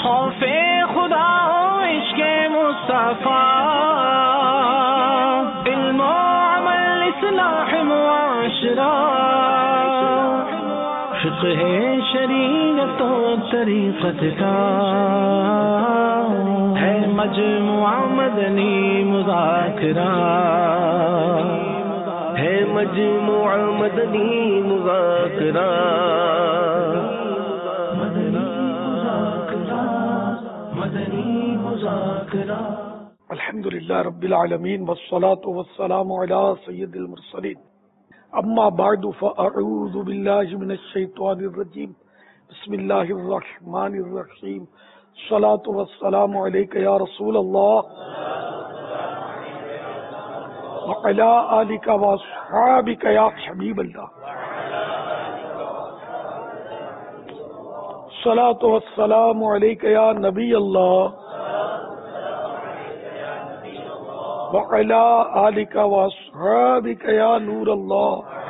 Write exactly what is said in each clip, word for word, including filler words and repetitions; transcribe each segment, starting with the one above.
خوف خدا ہو عشق مصطفیٰ، علم و عمل اصلاح معاشرہ، فقہ شریعت و طریقت کا ہے مجموعہ مدنی مذاکرہ، ہے مجموعہ مدنی مذاکرہ، مدنی مذاکرہ۔ الحمدللہ رب العالمین والصلاة والسلام علی سید المرسلین، اما بعد فاعوذ باللہ من الشیطان الرجیم، بسم اللہ الرحمن الرحیم، الصلاة والسلام علیک یا رسول اللہ وعلی آلک واصحابک یا حبیب اللہ، الصلاة والسلام علیک یا نبی اللہ وعلی آلک واصحابک یا نور اللہ۔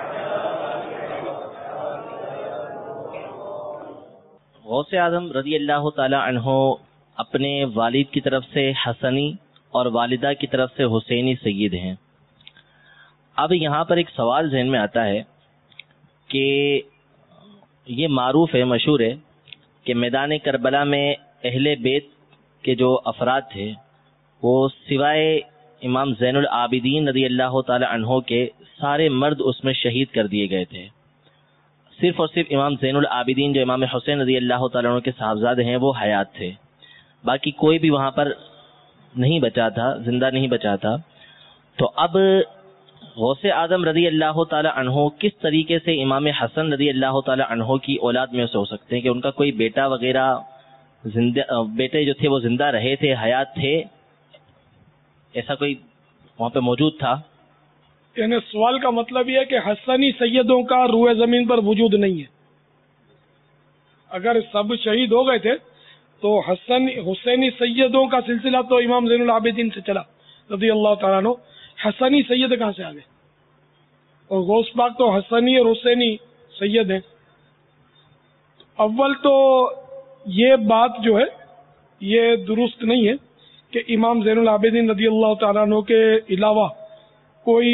غوث اعظم رضی اللہ تعالی عنہ اپنے والد کی طرف سے حسنی اور والدہ کی طرف سے حسینی سید ہیں۔ اب یہاں پر ایک سوال ذہن میں آتا ہے کہ یہ معروف ہے، مشہور ہے کہ میدان کربلا میں اہل بیت کے جو افراد تھے وہ سوائے امام زین العابدین رضی اللہ تعالی عنہ کے سارے مرد اس میں شہید کر دیے گئے تھے۔ صرف اور صرف امام زین العابدین جو امام حسین رضی اللہ تعالی عنہ کے صاحبزادے ہیں وہ حیات تھے، باقی کوئی بھی وہاں پر نہیں بچا تھا، زندہ نہیں بچا تھا۔ تو اب غوث اعظم رضی اللہ تعالی عنہ کس طریقے سے امام حسن رضی اللہ تعالی عنہ کی اولاد میں سے ہو سکتے ہیں کہ ان کا کوئی بیٹا وغیرہ زندہ بیٹے جو تھے وہ زندہ رہے تھے، حیات تھے، ایسا کوئی وہاں پہ موجود تھا؟ یعنی سوال کا مطلب یہ ہے کہ حسنی سیدوں کا روئے زمین پر وجود نہیں ہے۔ اگر سب شہید ہو گئے تھے تو حسن حسینی سیدوں کا سلسلہ تو امام زین العابدین سے چلا رضی اللہ تعالیٰ عنہ، حسنی سید کہاں سے آ گئے؟ اور غوث پاک تو حسنی اور حسینی سید ہیں۔ اول تو یہ بات جو ہے یہ درست نہیں ہے کہ امام زین العابدین رضی اللہ تعالیٰ عنہ کے علاوہ کوئی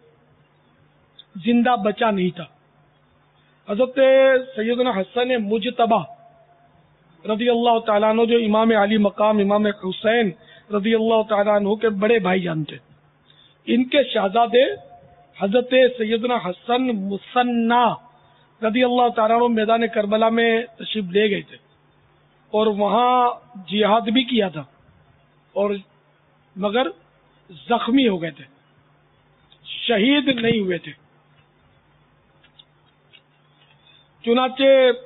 زندہ بچا نہیں تھا۔ حضرت سیدنا حسن مجتبی رضی اللہ تعالیٰ عنہ جو امام علی مقام امام حسین رضی اللہ تعالیٰ عنہ کے بڑے بھائی جان تھے، ان کے شہزادے حضرت سیدنا حسن مثنی رضی اللہ تعالیٰ عنہ میدان کربلا میں تشریف لے گئے تھے اور وہاں جہاد بھی کیا تھا، اور مگر زخمی ہو گئے تھے، شہید نہیں ہوئے تھے۔ چنانچہ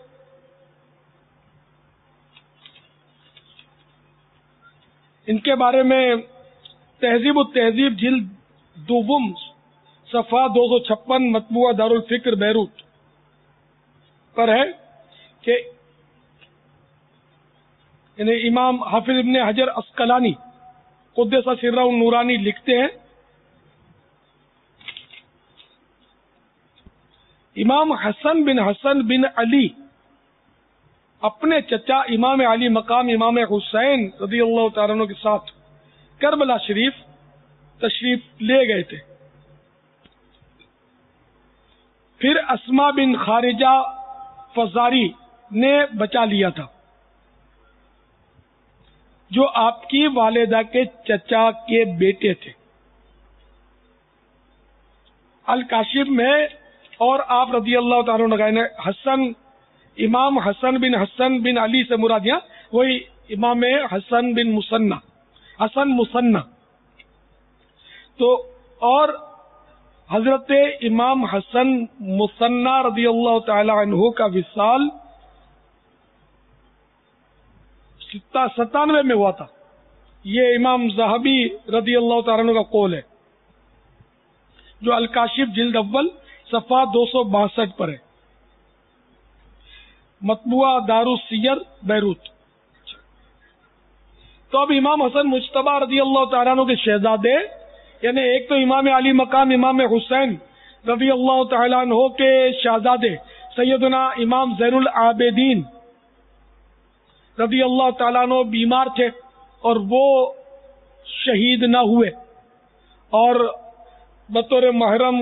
ان کے بارے میں تہذیب التہذیب جلد دوم صفحہ دو سو چھپن مطبوعہ دارالفکر بیروت پر ہے کہ یعنی امام حافظ ابن حجر عسقلانی قدس سرہ النورانی لکھتے ہیں، امام حسن بن حسن بن علی اپنے چچا امام علی مقام امام حسین رضی اللہ تعالیٰ عنہ کے ساتھ کربلا شریف تشریف لے گئے تھے۔ پھر اسما بن خارجہ فزاری نے بچا لیا تھا جو آپ کی والدہ کے چچا کے بیٹے تھے۔ الکاشف میں اور آپ رضی اللہ تعالیٰ عنہ حسن امام حسن بن حسن بن علی سے مراد یہاں وہی امام حسن بن مثنی حسن مثنی تو اور حضرت امام حسن مثنی رضی اللہ تعالی عنہ کا وصال ستانوے میں ہوا تھا۔ یہ امام ذہبی رضی اللہ تعالیٰ عنہ کا قول ہے جو الکاشف جلد اول صفحہ دو سو باسٹھ پر ہے، مطبوعہ دارالسیر بیروت۔ تو اب امام حسن مجتبی رضی اللہ تعالیٰ عنہ کے شہزادے یعنی ایک تو امام علی مقام امام حسین رضی اللہ تعالیٰ عنہ کے شہزادے سیدنا امام زین العابدین رضی اللہ تعالیٰ عنہ بیمار تھے اور وہ شہید نہ ہوئے، اور بطور محرم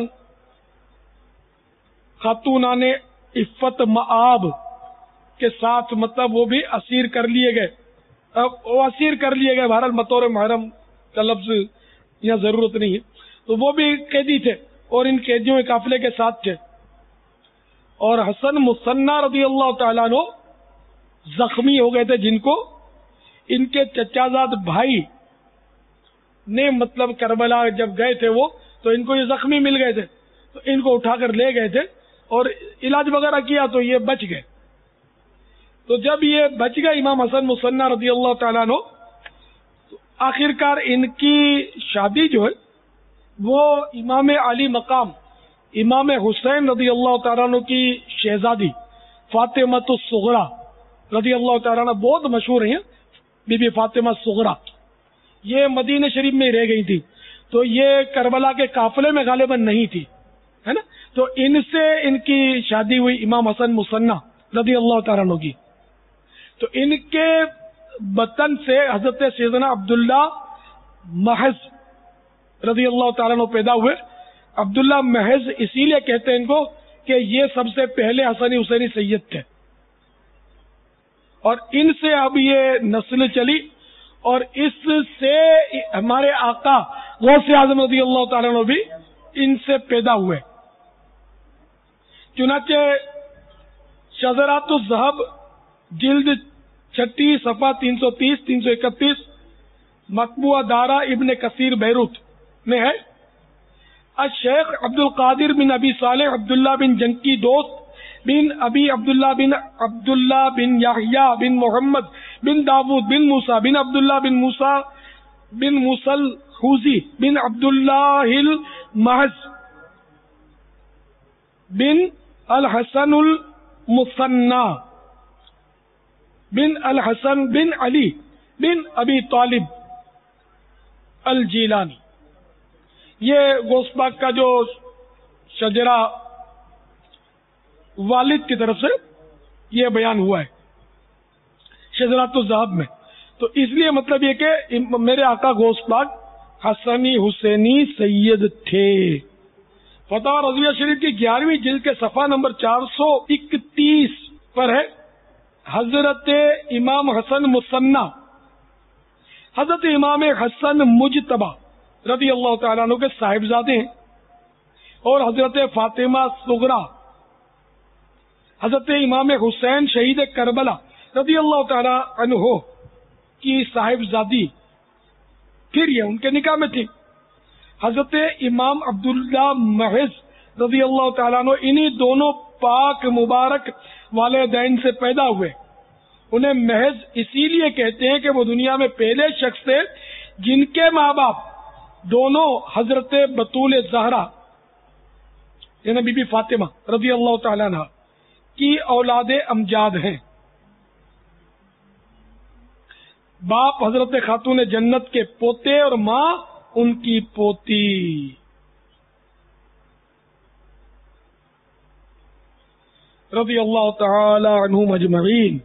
خاتونان عفت مآب کے ساتھ مطلب وہ بھی اسیر کر لیے گئے، وہ اسیر کر لیے گئے، بہرحال بطور محرم کا لفظ یہاں ضرورت نہیں ہے، تو وہ بھی قیدی تھے اور ان قیدیوں کے قافلے کے ساتھ تھے. اور حسن مثنی رضی اللہ تعالیٰ عنہ زخمی ہو گئے تھے، جن کو ان کے چچا زاد بھائی نے مطلب کربلا جب گئے تھے وہ تو ان کو یہ زخمی مل گئے تھے، تو ان کو اٹھا کر لے گئے تھے اور علاج وغیرہ کیا تو یہ بچ گئے. تو جب یہ بچ گئے امام حسن مثنی رضی اللہ تعالیٰ عنہ، تو آخر کار ان کی شادی جو ہے وہ امام علی مقام امام حسین رضی اللہ تعالیٰ عنہ کی شہزادی فاطمہ الصغریٰ رضی اللہ تعالیٰ عنہ بہت مشہور ہیں، بی بی فاطمہ الصغریٰ، یہ مدینہ شریف میں رہ گئی تھی، تو یہ کربلا کے قافلے میں غالباً نہیں تھی، ہے نا، تو ان سے ان کی شادی ہوئی امام حسن مثنی رضی اللہ تعالیٰ عنہ کی. تو ان کے بطن سے حضرت سیدنا عبداللہ محض رضی اللہ تعالیٰ عنہ پیدا ہوئے. عبداللہ محض اسی لیے کہتے ہیں ان کو کہ یہ سب سے پہلے حسنی حسینی سید تھے، اور ان سے اب یہ نسل چلی، اور اس سے ہمارے آقا غوث اعظم رضی اللہ تعالیٰ عنہ بھی ان سے پیدا ہوئے. چنانچہ شذرات الذہب جلد چھٹی صفحہ تین سو تیس تین سو اکتیس مطبوعہ دارا ابن کثیر بیروت میں ہے، الشیخ عبد القادر بن ابی صالح عبداللہ بن جنکی دوست بن ابی عبداللہ بن عبداللہ بن یحییٰ بن محمد بن داود بن موسیٰ بن عبداللہ بن موسیٰ بن موسل خوزی بن عبداللہ المحض بن الحسن المثنی بن الحسن بن علی بن ابی طالب الجیلانی. یہ غوث پاک کا جو شجرہ والد کی طرف سے یہ بیان ہوا ہے شجرات الذہب میں. تو اس لیے مطلب یہ کہ میرے آقا غوث پاک حسنی حسینی سید تھے. فتح رضویہ شریف کی گیارہویں جلد کے صفحہ نمبر چار سو اکتیس پر ہے، حضرت امام حسن مثنی حضرت امام حسن مجتبی رضی اللہ تعالیٰ عنہ کے صاحبزادے ہیں، اور حضرت فاطمہ صغریٰ حضرت امام حسین شہید کربلا رضی اللہ تعالیٰ عنہ کی صاحبزادی پھر یہ ان کے نکاح میں تھی. حضرت امام عبداللہ محض رضی اللہ تعالیٰ عنہ انہی دونوں پاک مبارک والدین سے پیدا ہوئے. انہیں محض اسی لیے کہتے ہیں کہ وہ دنیا میں پہلے شخص تھے جن کے ماں باپ دونوں حضرت بطول زہرا یعنی بی بی فاطمہ رضی اللہ تعالیٰ عنہ کی اولاد امجاد ہیں. باپ حضرت خاتون جنت کے پوتے اور ماں ان کی پوتی. رضی اللہ تعالی عنہم اجمعین.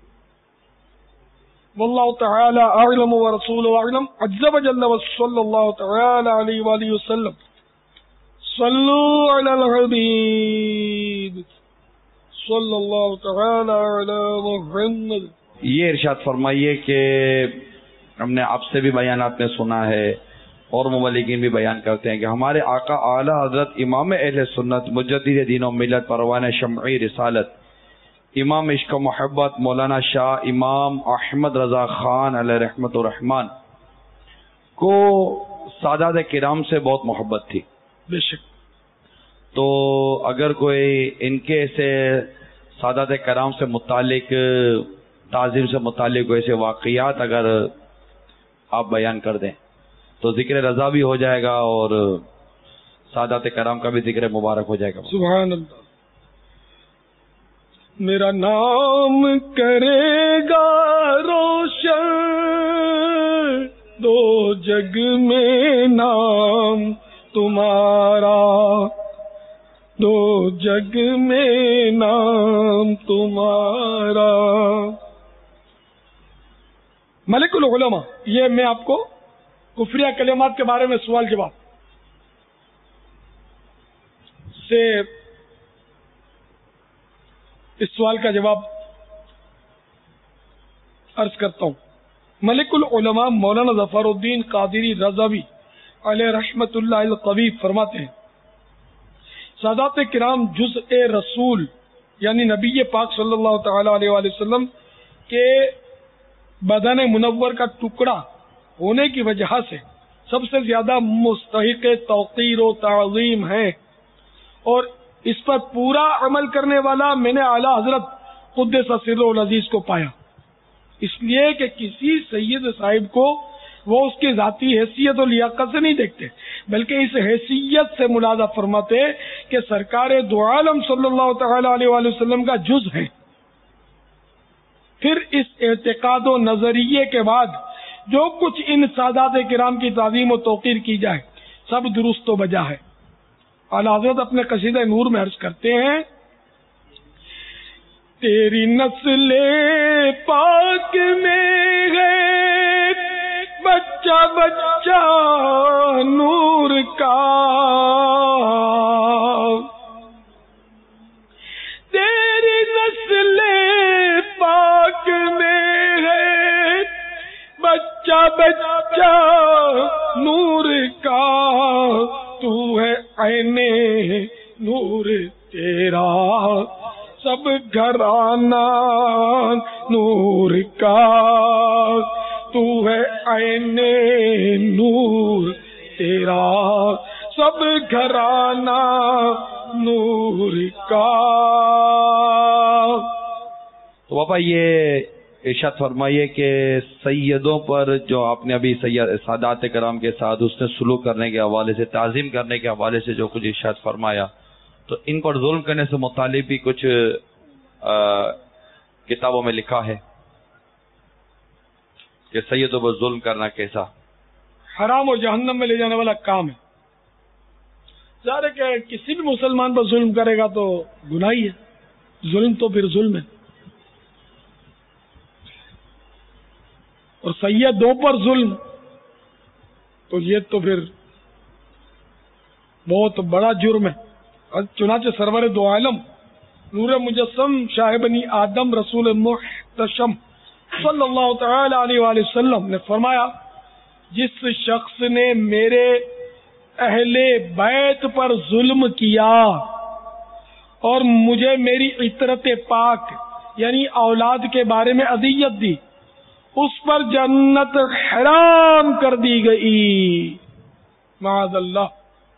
واللہ تعالی اعلم ورسولہ اعلم. عز وجل وصلی اللہ تعالی علیہ وآلہ وسلم. صلو علی الحبیب صلی اللہ تعالی علی محمد. یہ ارشاد فرمائیے کہ ہم نے آپ سے بھی بیانات میں سنا ہے اور مبلغین بھی بیان کرتے ہیں کہ ہمارے آقا اعلی حضرت امام اہل سنت مجدد دین و ملت پروان شمعی رسالت امام عشق و محبت مولانا شاہ امام احمد رضا خان علیہ رحمت و رحمان کو سادات کرام سے بہت محبت تھی. بے شک. تو اگر کوئی ان کے ایسے سادات کرام سے متعلق تعظیم سے متعلق ایسے واقعات اگر آپ بیان کر دیں تو ذکر رضا بھی ہو جائے گا اور سادات کرام کا بھی ذکر مبارک ہو جائے گا. سبحان اللہ. میرا نام کرے گا روشن دو جگ میں نام تمہارا، دو جگ میں نام تمہارا. ملک العلماء، یہ میں آپ کو کفریہ کلمات کے بارے میں سوال جواب سے اس سوال کا جواب عرض کرتا ہوں. ملک العلماء مولانا ظفر الدین قادری رضوی علیہ رحمت اللہ القوی فرماتے ہیں سادات کرام جزء رسول یعنی نبی پاک صلی اللہ تعالی علیہ وآلہ وسلم کے بدن منور کا ٹکڑا ہونے کی وجہ سے سب سے زیادہ مستحق توقیر و تعظیم ہے، اور اس پر پورا عمل کرنے والا میں نے اعلیٰ حضرت قدس سرہ العزیز کو پایا. اس لیے کہ کسی سید صاحب کو وہ اس کی ذاتی حیثیت اور لیاقت سے نہیں دیکھتے، بلکہ اس حیثیت سے ملازہ فرماتے کہ سرکار دو عالم صلی اللہ تعالی علیہ وآلہ وسلم کا جز ہے. پھر اس اعتقاد و نظریے کے بعد جو کچھ ان سادات کرام کی تعظیم و توقیر کی جائے سب درست و بجا ہے. اعلیٰ حضرت اپنے قصیدہ نور میں عرض کرتے ہیں تیری نسل پاک میں ہے بچہ بچہ نور کا، تیری نسل پاک میں ہے بچہ بچہ نور کا، تو ہے عین نور تیرا سب گھرانہ نور کا، تو ہے عین نور تیرا سب گھرانہ نور کا. تو باپا یہ ارشاد فرمائیے کہ سیدوں پر جو آپ نے ابھی سید سادات کرام کے ساتھ اس نے سلوک کرنے کے حوالے سے، تعظیم کرنے کے حوالے سے جو کچھ ارشاد فرمایا، تو ان پر ظلم کرنے سے متعلق بھی کچھ آ, کتابوں میں لکھا ہے کہ سیدوں پر ظلم کرنا کیسا حرام اور جہنم میں لے جانے والا کام ہے. ظاہر ہے کہ کسی بھی مسلمان پر ظلم کرے گا تو گناہ ہی ہے، ظلم تو پھر ظلم ہے. اور سیدوں پر ظلم تو یہ تو پھر بہت بڑا جرم ہے. چنانچہ سرور دو عالم نور مجسم شاہ بنی آدم رسول محتشم صلی اللہ تعالی علیہ وآلہ وسلم نے فرمایا جس شخص نے میرے اہل بیت پر ظلم کیا اور مجھے میری عطرت پاک یعنی اولاد کے بارے میں اذیت دی، اس پر جنت حرام کر دی گئی. معاذ اللہ.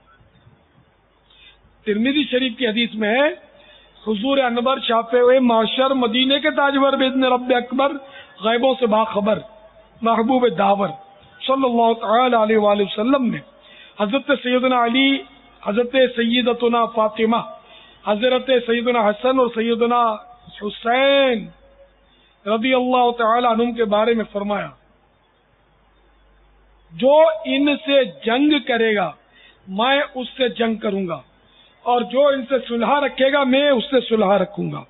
ترمذی شریف کی حدیث میں ہے حضور انور شافع معاشر مدینے کے تاجور باذن رب اکبر غیبوں سے باخبر محبوب داور صلی اللہ تعالی علیہ وآلہ وسلم نے حضرت سیدنا علی، حضرت سیدتنا فاطمہ، حضرت سیدنا حسن اور سیدنا حسین رضی اللہ تعالی عنہم کے بارے میں فرمایا جو ان سے جنگ کرے گا میں اس سے جنگ کروں گا، اور جو ان سے صلح رکھے گا میں اس سے صلح رکھوں گا.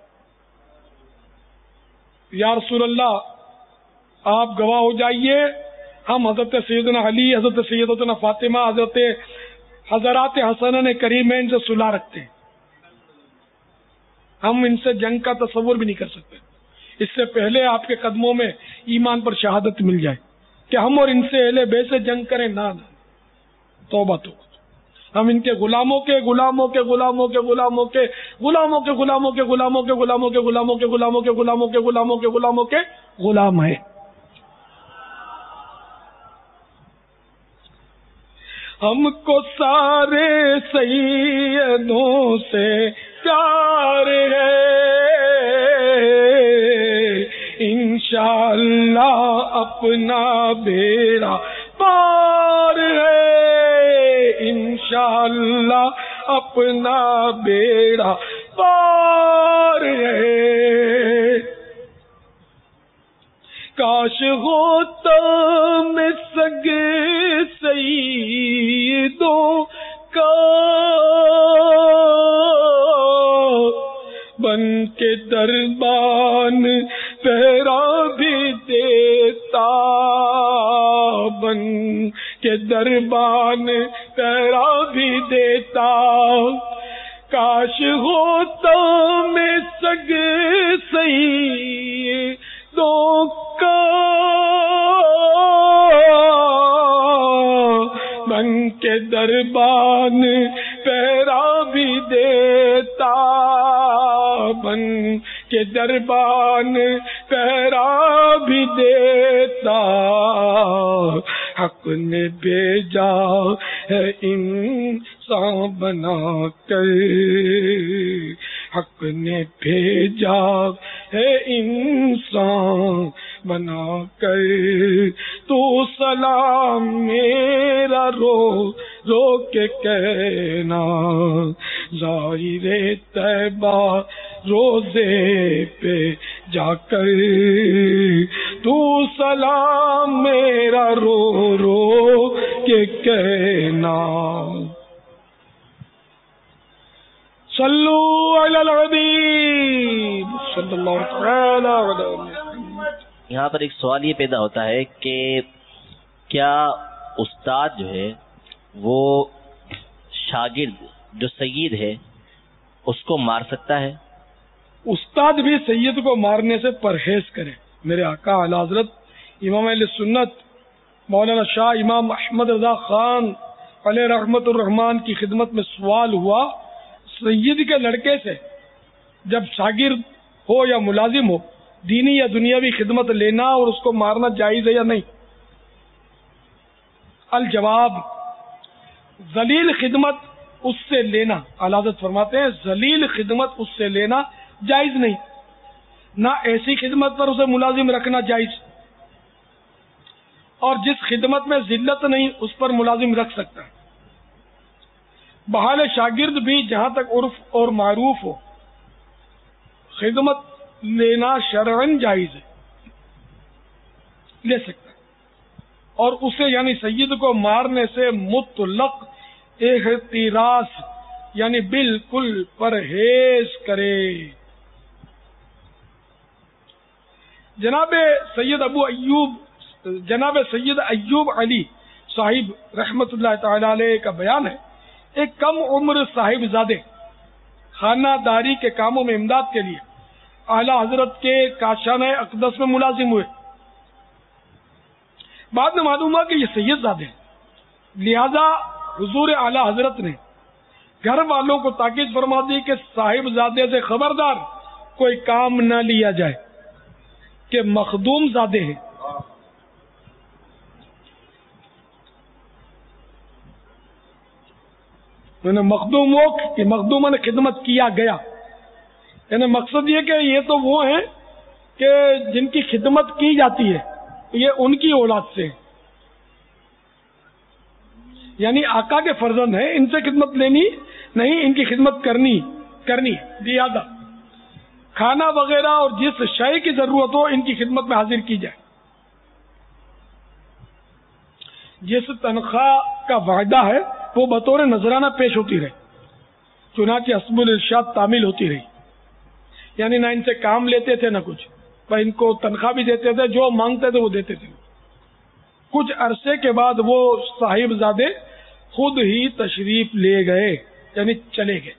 یا رسول اللہ آپ گواہ ہو جائیے ہم حضرت سیدنا علی، حضرت سیدتنا فاطمہ، حضرت حضرات حسنین کریمین سے صلح رکھتے ہیں، ہم ان سے جنگ کا تصور بھی نہیں کر سکتے اس سے پہلے آپ کے قدموں میں ایمان پر شہادت مل جائے کہ ہم اور ان سے اہل بیت سے جنگ کریں. نہ توبہ تو ہم ان کے غلاموں کے غلاموں کے غلاموں کے غلاموں کے غلاموں کے غلاموں کے غلاموں کے غلاموں کے غلاموں کے غلاموں کے غلاموں کے غلاموں کے غلاموں کے غلام ہیں. ہم کو سارے سیدوں سے پیار ہے انشاءاللہ اپنا بیڑا پار ہے، انشاءاللہ اپنا بیڑا پار ہے. کاش ہوتا میں سگے سیدوں کا بن کے دربان پہرا بھی دیتا کے دربان تیرا بھی دیتا، کاش ہوتا میں سگ سیدوں کا بن کے دربان پیرا بھی دیتا، بن کے دربان پیرا بھی دیتا، حق نے بھیجا ہے انسان بنا کر، حق نے بھیجا ہے انسان بنا کر، تو سلام میرا رو رو کے کہنا، ظاہر طیبہ روزے پہ جا کر، تو سلام میرا رو رو کے کہنا، صلو علی الحبیب صلی اللہ تعالی علیہ وسلم۔ یہاں پر ایک سوال یہ پیدا ہوتا ہے کہ کیا استاد جو ہے وہ شاگرد جو سید ہے اس کو مار سکتا ہے؟ استاد بھی سید کو مارنے سے پرہیز کرے۔ میرے آقا اعلی حضرت امام اہل سنت مولانا شاہ امام احمد رضا خان علیہ رحمت الرحمان کی خدمت میں سوال ہوا، سید کے لڑکے سے جب شاگرد ہو یا ملازم ہو دینی یا دنیاوی خدمت لینا اور اس کو مارنا جائز ہے یا نہیں؟ الجواب، ذلیل خدمت اس سے لینا، اعلی حضرت فرماتے ہیں ذلیل خدمت اس سے لینا جائز نہیں، نہ ایسی خدمت پر اسے ملازم رکھنا جائز، اور جس خدمت میں ذلت نہیں اس پر ملازم رکھ سکتا ہے۔ بحال شاگرد بھی جہاں تک عرف اور معروف ہو خدمت لینا شرعاً جائز ہے، لے سکتا ہے، اور اسے یعنی سید کو مارنے سے مطلق احتراز یعنی بالکل پرہیز کرے۔ جناب سید ابو ایوب جناب سید ایوب علی صاحب رحمت اللہ تعالی علیہ کا بیان ہے، ایک کم عمر صاحب زادے خانہ داری کے کاموں میں امداد کے لیے اعلی حضرت کے کاشانہ اقدس میں ملازم ہوئے۔ بعد میں معلوم ہوا کہ یہ سید زادے ہیں، لہذا حضور اعلی حضرت نے گھر والوں کو تاکید فرما دی کہ صاحب زادے سے خبردار کوئی کام نہ لیا جائے کہ مخدوم زادے ہیں۔ مخدوم وہ کہ مخدومہ نے خدمت کیا گیا، یعنی مقصد یہ کہ یہ تو وہ ہیں کہ جن کی خدمت کی جاتی ہے، یہ ان کی اولاد سے ہیں، یعنی آقا کے فرزند ہیں، ان سے خدمت لینی نہیں، ان کی خدمت کرنی کرنی لہذا کھانا وغیرہ اور جس شے کی ضرورت ہو ان کی خدمت میں حاضر کی جائے۔ جس تنخواہ کا وعدہ ہے وہ بطور نذرانہ پیش ہوتی رہے، چنانچہ حسب الارشاد تعمیل ہوتی رہی، یعنی نہ ان سے کام لیتے تھے نہ کچھ، پر ان کو تنخواہ بھی دیتے تھے، جو مانگتے تھے وہ دیتے تھے۔ کچھ عرصے کے بعد وہ صاحب زادے خود ہی تشریف لے گئے، یعنی چلے گئے۔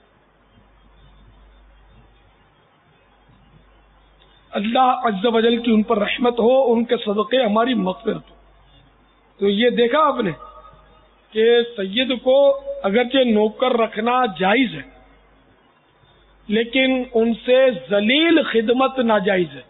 اللہ عز و جل کی ان پر رحمت ہو، ان کے صدقے ہماری مغفرت ہو۔ تو یہ دیکھا آپ نے کہ سید کو اگرچہ نوکر رکھنا جائز ہے لیکن ان سے ذلیل خدمت ناجائز ہے۔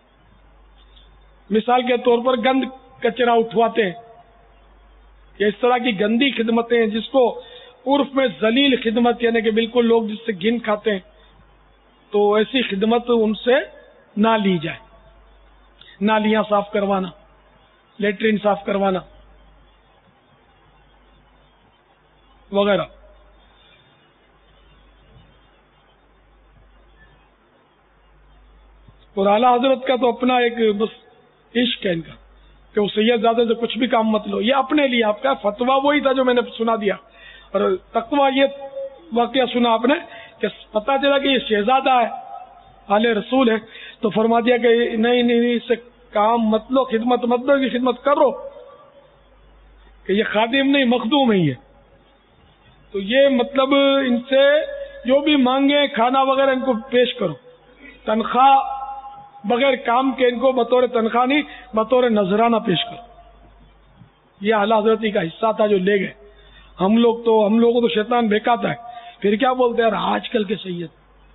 مثال کے طور پر گند کچرا اٹھواتے ہیں یا اس طرح کی گندی خدمتیں ہیں جس کو عرف میں ذلیل خدمت یعنی کہ بالکل لوگ جس سے گن کھاتے ہیں، تو ایسی خدمت ان سے نہ لی جائے۔ نالیاں صاف کروانا، لیٹرین صاف کروانا وغیرہ۔ اور اعلیٰ حضرت کا تو اپنا ایک بس عشق ہے ان کا کہ وہ سید زادے سے کچھ بھی کام مت لو، یہ اپنے لیے آپ کا فتویٰ وہی تھا جو میں نے سنا دیا۔ اور تقویٰ یہ واقعہ سنا آپ نے کہ پتہ چلا کہ یہ شہزادہ ہے، آل رسول ہے، تو فرما دیا کہ نہیں نہیں اس سے کام مت لو، خدمت مت لو، کی خدمت کرو۔ کہ یہ خادم نہیں مخدوم ہی ہے. تو یہ مطلب ان سے جو بھی مانگے کھانا وغیرہ ان کو پیش کرو، تنخواہ بغیر کام کے ان کو بطور تنخواہ نہیں بطور نذرانہ پیش کرو. یہ اعلی حضرتی کا حصہ تھا جو لے گئے. ہم لوگ تو ہم لوگوں کو شیطان بہکاتا ہے، پھر کیا بولتے ہیں یار آج کل کے سید،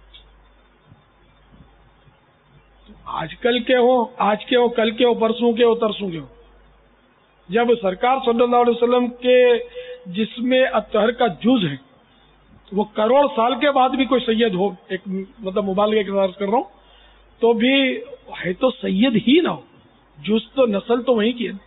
آج کل کے ہو آج کے ہو کل کے ہو پرسوں کے ہو ترسوں کے ہو. جب سرکار صلی اللہ علیہ وسلم کے جسم اطہر کا جز ہے وہ کروڑ سال کے بعد بھی کوئی سید ہو، ایک مطلب مبالغے کے ساتھ کر رہا ہوں، تو بھی ہے تو سید ہی نہ ہو، جز تو نسل تو وہیں کی ہے.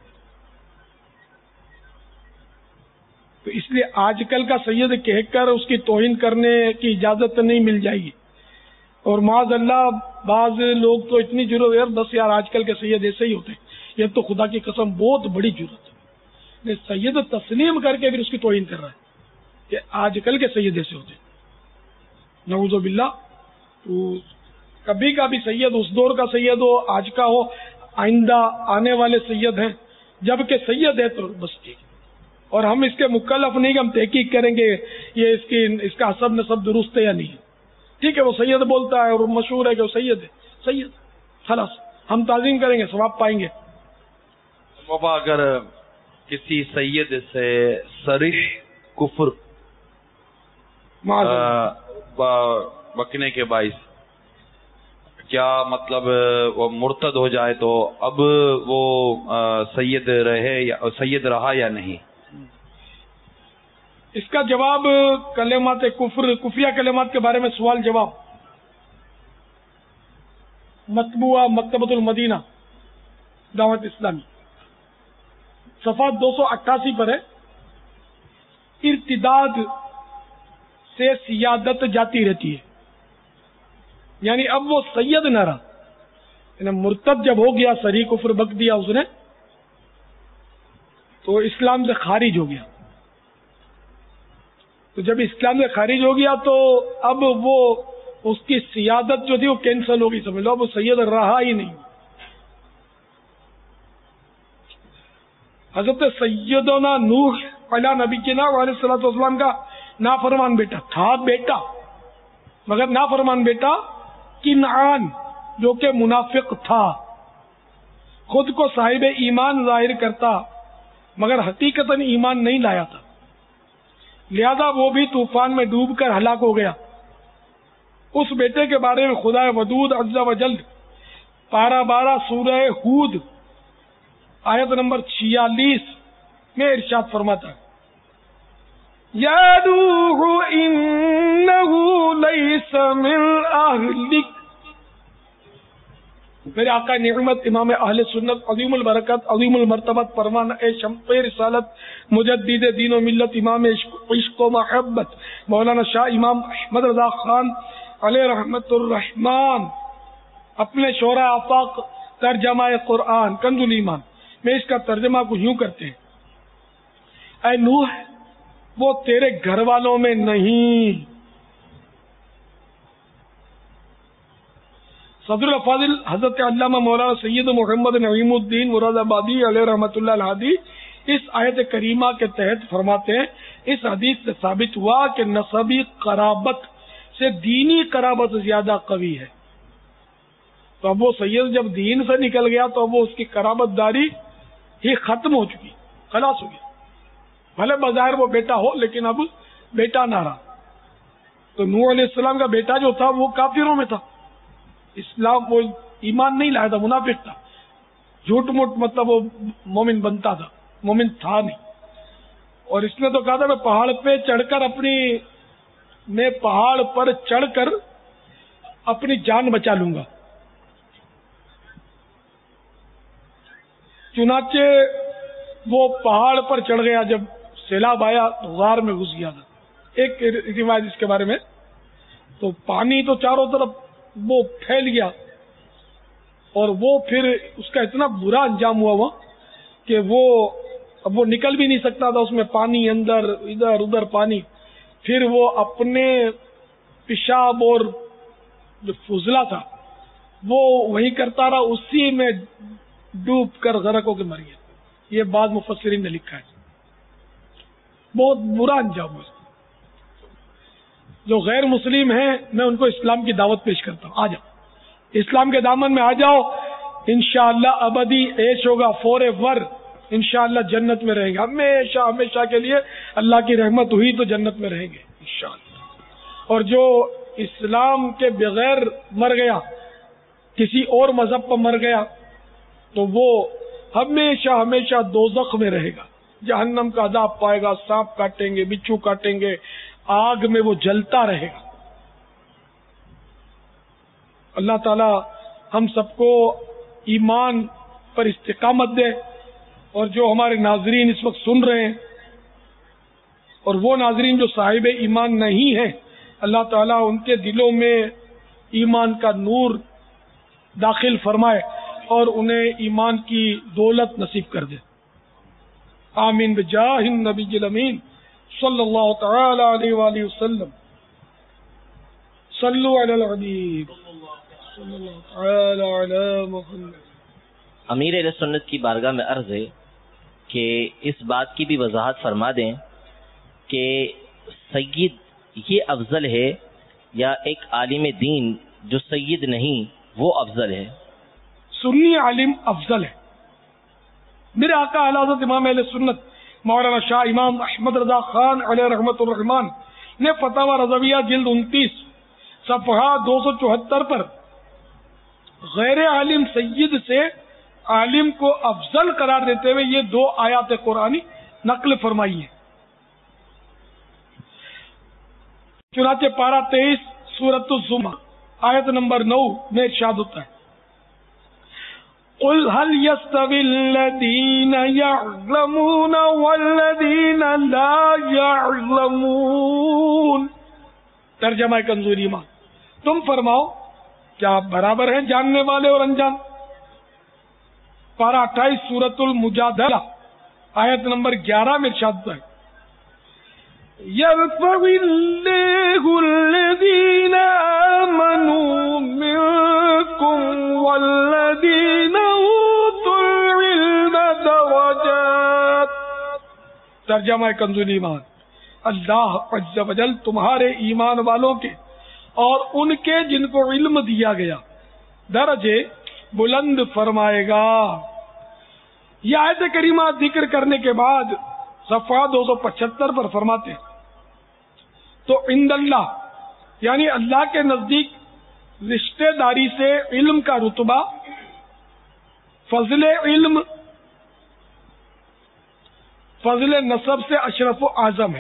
تو اس لیے آج کل کا سید کہہ کر اس کی توہین کرنے کی اجازت نہیں مل جائے گی. اور معاذ اللہ بعض لوگ تو اتنی جرت ہے بس یار آج کل کے سید ایسے ہی ہوتے ہیں، یہ تو خدا کی قسم بہت بڑی جرت ہے. سید تسلیم کر کے پھر اس کی توہین کر رہا ہے کہ آج کل کے سید ایسے ہوتے ہیں. نعوذ باللہ. تو کبھی کا بھی سید اس دور کا سید ہو، آج کا ہو، آئندہ آنے والے سید ہیں، جب کہ سید ہے تو بس ٹھیک. اور ہم اس کے مکلف نہیں کہ ہم تحقیق کریں گے یہ اس کی اس کا حسب نسب درست ہے یا نہیں. ٹھیک ہے وہ سید بولتا ہے اور مشہور ہے کہ وہ سید ہے، سید خلاص ہم تعظیم کریں گے، ثواب پائیں گے. بابا اگر کسی سید سے صریح کفر بکنے کے باعث کیا مطلب وہ مرتد ہو جائے تو اب وہ سید رہے یا سید رہا یا نہیں؟ اس کا جواب کلمات کفر کفریہ کلمات کے بارے میں سوال جواب مطبوعہ مکتبۃ المدینہ دعوت اسلامی صفحہ دو سو اٹھاسی پر ہے. ارتداد سے سیادت جاتی رہتی ہے، یعنی اب وہ سید نہ رہا، یعنی مرتد جب ہو گیا صریح کفر بک دیا اس نے تو اسلام سے خارج ہو گیا. تو جب اسلام سے خارج ہو گیا تو اب وہ اس کی سیادت جو تھی وہ کینسل ہو گئی، سمجھ لو اب وہ سید رہا ہی نہیں. حضرت سیدنا نوح علیہ نبی کے نام علیہ الصلوۃ والسلام کا نافرمان بیٹا تھا، بیٹا مگر نافرمان بیٹا کنعان جو کہ منافق تھا، خود کو صاحب ایمان ظاہر کرتا مگر حقیقتاً ایمان نہیں لایا تھا، لہذا وہ بھی طوفان میں ڈوب کر ہلاک ہو گیا. اس بیٹے کے بارے میں خدا ودود عز و جل پارہ بارہ سورہ ہود آیت نمبر چھیالیس میں ارشاد فرماتا ہے یا نوح انہ لیس من اہلک. میرے آقا نعمت امام اہل سنت عظیم البرکت عظیم المرتبت پروانہ شمع رسالت مجدد دین و ملت امام عشق و محبت مولانا شاہ امام احمد رضا خان علیہ رحمت الرحمان اپنے شعراء آفاق ترجمہ قرآن کنز الایمان میں اس کا ترجمہ کو یوں کرتے ہیں اے نوح وہ تیرے گھر والوں میں نہیں. صدر الفاضل حضرت علامہ مولانا سید محمد نعیم الدین مراد آبادی علیہ رحمۃ اللہ الہادی اس آیت کریمہ کے تحت فرماتے ہیں اس حدیث سے ثابت ہوا کہ نسبی قرابت سے دینی قرابت زیادہ قوی ہے. تو اب وہ سید جب دین سے نکل گیا تو اب وہ اس کی قرابت داری ہی ختم ہو چکی، خلاص ہو گئی. بھلے بظاہر وہ بیٹا ہو لیکن اب بیٹا نہ رہا. تو نوح علیہ السلام کا بیٹا جو تھا وہ کافروں میں تھا، اسلام وہ ایمان نہیں لایا تھا، منافق تھا، جھوٹ موٹ مطلب وہ مومن بنتا تھا، مومن تھا نہیں. اور اس نے تو کہا تھا میں پہاڑ پہ چڑھ کر اپنی میں پہاڑ پر چڑھ کر اپنی جان بچا لوں گا. چنانچہ وہ پہاڑ پر چڑھ گیا، جب سیلاب آیا تو غار میں گھس گیا تھا. ایک روایت اس کے بارے میں، تو پانی تو چاروں طرف وہ پھیل گیا اور وہ پھر اس کا اتنا برا انجام ہوا وہ کہ وہ اب وہ نکل بھی نہیں سکتا تھا، اس میں پانی اندر ادھر ادھر پانی. پھر وہ اپنے پیشاب اور جو فضلہ تھا وہ وہی کرتا رہا، اسی میں ڈوب کر غرق ہو کے مر گیا. یہ بعض مفسرین نے لکھا ہے. بہت برا انجام ہے. جو غیر مسلم ہیں میں ان کو اسلام کی دعوت پیش کرتا ہوں, آ جاؤ اسلام کے دامن میں آ جاؤ, انشاءاللہ ابدی عیش ہوگا, فور ایور انشاءاللہ جنت میں رہیں گے ہمیشہ ہمیشہ کے لیے. اللہ کی رحمت ہوئی تو جنت میں رہیں گے انشاءاللہ. اور جو اسلام کے بغیر مر گیا, کسی اور مذہب پر مر گیا, تو وہ ہمیشہ ہمیشہ دوزخ میں رہے گا, جہنم کا عذاب پائے گا, سانپ کاٹیں گے, بچھو کاٹیں گے, آگ میں وہ جلتا رہے گا. اللہ تعالی ہم سب کو ایمان پر استقامت دے, اور جو ہمارے ناظرین اس وقت سن رہے ہیں اور وہ ناظرین جو صاحب ایمان نہیں ہیں, اللہ تعالیٰ ان کے دلوں میں ایمان کا نور داخل فرمائے اور انہیں ایمان کی دولت نصیب کر دے. آمین بجاہ النبی الامین صلی اللہ تعالی علیہ وآلہ وسلم. صلو علی الحبیب صلی اللہ تعالی علی محمد. امیر اہل سنت کی بارگاہ میں عرض ہے کہ اس بات کی بھی وضاحت فرما دیں کہ سید یہ افضل ہے یا ایک عالم دین جو سید نہیں وہ افضل ہے؟ سنی عالم افضل ہے. میرے آقا اعلی حضرت امام اہل سنت مولانا شاہ امام احمد رضا خان علیہ رحمت الرحمان نے فتاوی رضویہ جلد انتیس صفحہ دو سو چوہتر پر غیر عالم سید سے عالم کو افضل قرار دیتے ہوئے یہ دو آیات قرآنی نقل فرمائی ہیں. چنانچہ پارہ تیئیس سورۃ الزمر آیت نمبر نو میں ارشاد ہوتا ہے, قل هل يستوي الذين يعلمون والذين لا يعلمون. ترجمہ کنزول ایمان, تم فرماؤ کیا برابر ہیں جاننے والے اور انجان. پارہ اٹھائیس سورۃ المجادلہ آیت نمبر گیارہ میں ارشاد ہوتا ہے, يرفع الله الذين آمنوا منكم والذين أوتوا العلم درجات. ترجمہ کنزول ایمان, اللہ عز و جل تمہارے ایمان والوں کے اور ان کے جن کو علم دیا گیا درجے بلند فرمائے گا. یہ آیت کریمہ ذکر کرنے کے بعد صفحہ دو سو پچہتر پر فرماتے ہیں, تو عند اللہ یعنی اللہ کے نزدیک رشتہ داری سے علم کا رتبہ فضل علم فضل نسب سے اشرف و اعظم ہے.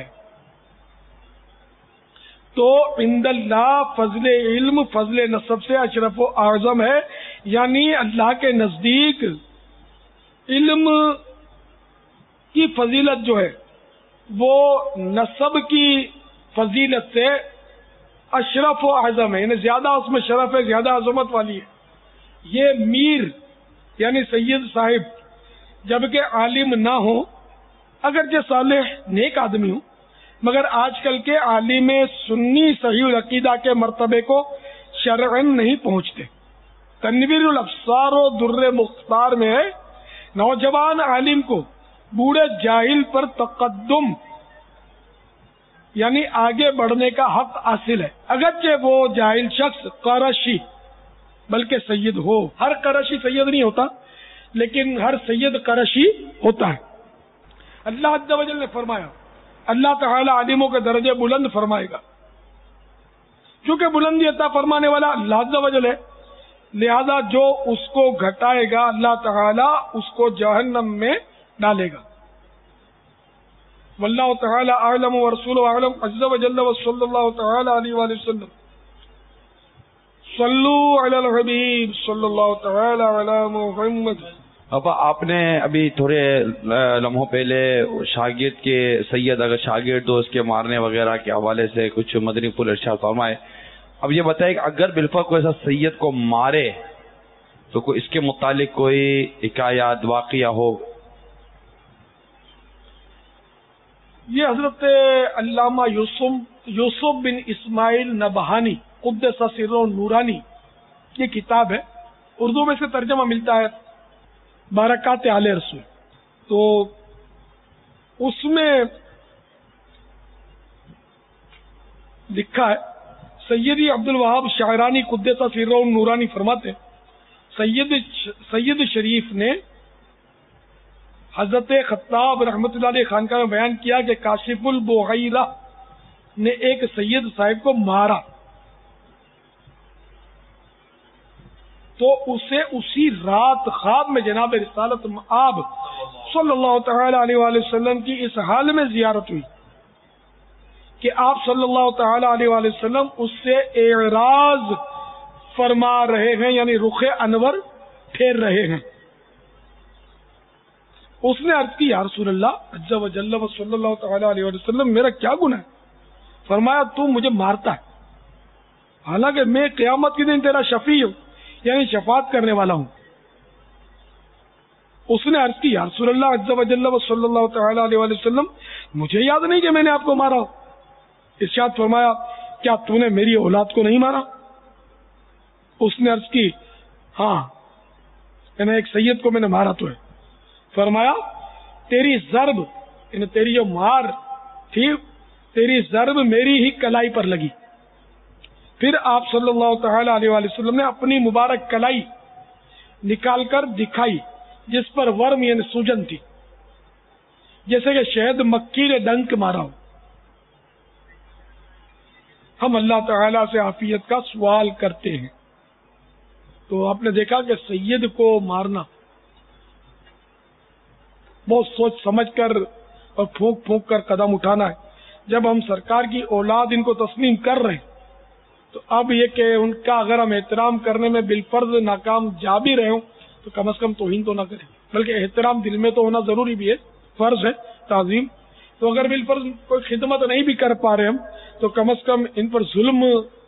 تو عند اللہ فضل علم فضل نسب سے اشرف و اعظم ہے, یعنی اللہ کے نزدیک علم کی فضیلت جو ہے وہ نسب کی فضیلت سے اشرف و اعظم ہے, یعنی زیادہ اس میں شرف ہے, زیادہ عظمت والی ہے. یہ میر یعنی سید صاحب جبکہ عالم نہ ہو, اگرچہ صالح نیک آدمی ہوں, مگر آج کل کے عالم سنی صحیح العقیدہ کے مرتبے کو شرعن نہیں پہنچتے. تنویر الابصار و در مختار میں ہے, نوجوان عالم کو بوڑھے جاہل پر تقدم یعنی آگے بڑھنے کا حق حاصل ہے, اگرچہ وہ جاہل شخص قرشی بلکہ سید ہو. ہر قرشی سید نہیں ہوتا, لیکن ہر سید قرشی ہوتا ہے. اللہ عز و جل نے فرمایا اللہ تعالی عالموں کے درجے بلند فرمائے گا. چونکہ بلندی عطا فرمانے والا اللہ عز و جل ہے, لہذا جو اس کو گھٹائے گا اللہ تعالی اس کو جہنم میں ڈالے گا. واللہ تعالی اعلم ورسولہ اعلم عز و جل وصلی اللہ تعالی علیہ وآلہ وسلم. صلو علی الحبیب صلی اللہ تعالی علی محمد. ابا آپ نے ابھی تھوڑے لمحوں پہلے شاگرد کے سید اگر شاگرد ہو اس کے مارنے وغیرہ کے حوالے سے کچھ مدنی پھول ارشاد فرمائے. اب یہ بتائیں کہ اگر بالفرض کوئی ایسا سید کو مارے تو کوئی اس کے متعلق کوئی حکایات واقعہ ہو؟ یہ حضرت علامہ یوسف یوسف بن اسماعیل نبہانی قدس سرہ نورانی یہ کتاب ہے, اردو میں سے ترجمہ ملتا ہے برکات آل رسول. تو اس میں لکھا ہے سیدی عبد الوہاب شاعرانی قدس سرہ نورانی فرماتے ہیں سید سید شریف نے حضرت خطاب رحمۃ اللہ علیہ خانقاہ میں بیان کیا کہ کاشف البحیرہ نے ایک سید صاحب کو مارا تو اسے اسی رات خواب میں جناب رسالت آب صلی اللہ تعالی علیہ وآلہ وسلم کی اس حال میں زیارت ہوئی کہ آپ صلی اللہ تعالی علیہ وآلہ وسلم اس سے اعراض فرما رہے ہیں، یعنی رخ انور پھیر رہے ہیں. اس نے عرض کی یا رسول اللہ عز و جل و صلی اللہ تعالی علیہ وآلہ وسلم میرا کیا گناہ ہے؟ فرمایا تو مجھے مارتا ہے حالانکہ میں قیامت کے دن تیرا شفیع ہوں، یعنی شفاعت کرنے والا ہوں. اس نے عرض کی یا رسول اللہ عز و جل و صلی اللہ تعالی علیہ وآلہ وسلم مجھے یاد نہیں کہ میں نے آپ کو مارا ہو. ارشاد فرمایا کیا تو نے میری اولاد کو نہیں مارا؟ اس نے عرض کی ہاں یعنی ایک سید کو میں نے مارا تو ہے. فرمایا تیری ضرب یعنی تیری جو مار تھی تیری ضرب میری ہی کلائی پر لگی. پھر آپ صلی اللہ تعالی علیہ وآلہ وسلم نے اپنی مبارک کلائی نکال کر دکھائی جس پر ورم یعنی سوجن تھی، جیسے کہ شہد مکھی نے ڈنک مارا ہو. ہم اللہ تعالی سے عافیت کا سوال کرتے ہیں. تو آپ نے دیکھا کہ سید کو مارنا بہت سوچ سمجھ کر اور پھونک پھونک کر قدم اٹھانا ہے. جب ہم سرکار کی اولاد ان کو تسلیم کر رہے ہیں تو اب یہ کہ ان کا اگر ہم احترام کرنے میں بالفرض ناکام جا بھی رہے ہوں تو کم از کم توہین تو نہ کریں، بلکہ احترام دل میں تو ہونا ضروری بھی ہے، فرض ہے تعظیم. تو اگر بالفرض کوئی خدمت نہیں بھی کر پا رہے ہم تو کم از کم ان پر ظلم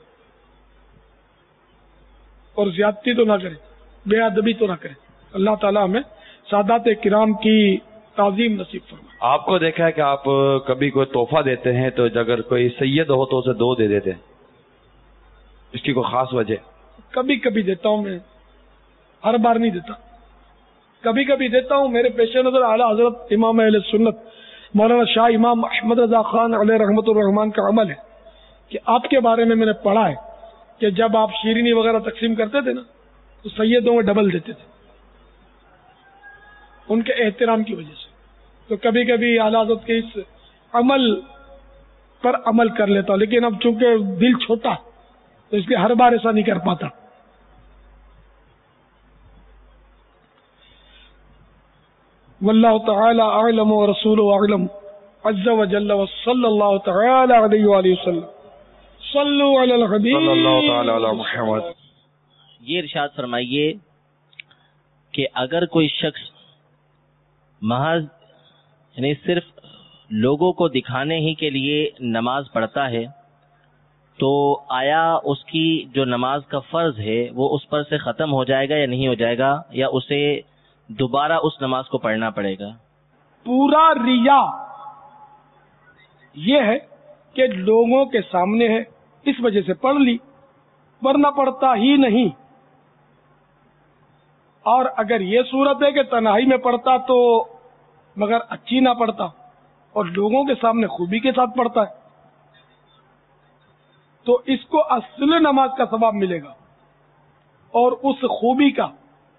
اور زیادتی تو نہ کریں، بے ادبی تو نہ کریں. اللہ تعالیٰ ہمیں سادات کرام کی تعظیم نصیب فرمائے. آپ کو دیکھا ہے کہ آپ کبھی کوئی تحفہ دیتے ہیں تو اگر کوئی سید ہو تو اسے دو دے دیتے ہیں، اس کی کوئی خاص وجہ؟ کبھی کبھی دیتا ہوں، میں ہر بار نہیں دیتا، کبھی کبھی دیتا ہوں. میرے پیش نظر اعلیٰ حضرت امام اہل سنت مولانا شاہ امام احمد رضا خان علیہ رحمت الرحمان کا عمل ہے کہ آپ کے بارے میں میں نے پڑھا ہے کہ جب آپ شیرینی وغیرہ تقسیم کرتے تھے نا تو سیدوں میں ڈبل دیتے تھے ان کے احترام کی وجہ سے. تو کبھی کبھی اعلیٰ حضرت کے اس عمل پر عمل کر لیتا ہوں، لیکن اب چونکہ دل چھوٹا تو اس لیے ہر بار ایسا نہیں کر پاتا. واللہ تعالی اعلم ورسولہ اعلم عز وجل وصلی اللہ تعالی علیہ وآلہ وسلم. صلو علی الحبیب صلی اللہ تعالی علی محمد. یہ ارشاد فرمائیے کہ اگر کوئی شخص محض یعنی صرف لوگوں کو دکھانے ہی کے لیے نماز پڑھتا ہے تو آیا اس کی جو نماز کا فرض ہے وہ اس پر سے ختم ہو جائے گا یا نہیں ہو جائے گا، یا اسے دوبارہ اس نماز کو پڑھنا پڑے گا؟ پورا ریا یہ ہے کہ لوگوں کے سامنے ہے اس وجہ سے پڑھ لی، ورنہ پڑھتا ہی نہیں. اور اگر یہ صورت ہے کہ تنہائی میں پڑھتا تو مگر اچھی نہ پڑھتا اور لوگوں کے سامنے خوبی کے ساتھ پڑھتا ہے تو اس کو اصل نماز کا ثواب ملے گا اور اس خوبی کا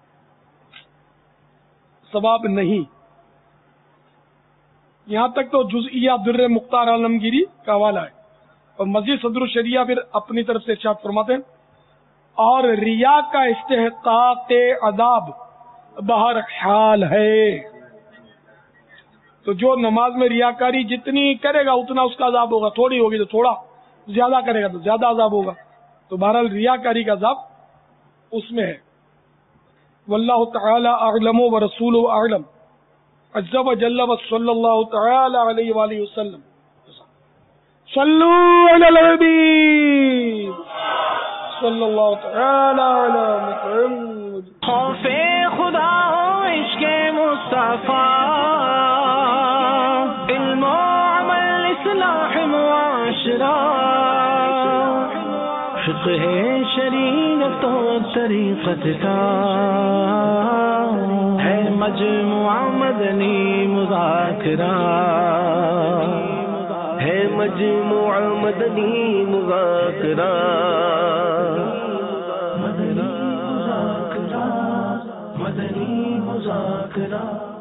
ثواب نہیں. یہاں تک تو جزئیہ در مختار عالمگیری کا حوالہ ہے. اور مزید صدر الشریعہ پھر اپنی طرف سے ارشاد فرماتے ہیں اور ریا کا استحقاق عذاب بہر حال ہے. تو جو نماز میں ریاکاری جتنی کرے گا اتنا اس کا عذاب ہوگا، تھوڑی ہوگی تو تھوڑا، زیادہ کرے گا تو زیادہ عذاب ہوگا. تو بہرحال ریاکاری کا عذاب اس میں ہے. واللہ تعالی اعلم ورسولہ اعلم عز وجل وصلی اللہ تعالی علیہ وآلہ وسلم. صلو علی الحبیب صلی اللہ تعالی علی محمد. خوف خدا و عشق مصطفیٰ، علم و عمل اصلاح معاشرہ، فقہ شریعت و طریقت کا ہے مجموعہ مدنی مذاکرہ، ہے مجموعہ مدنی مذاکرہ مدنی مذاکرہ مدنی مذاکرہ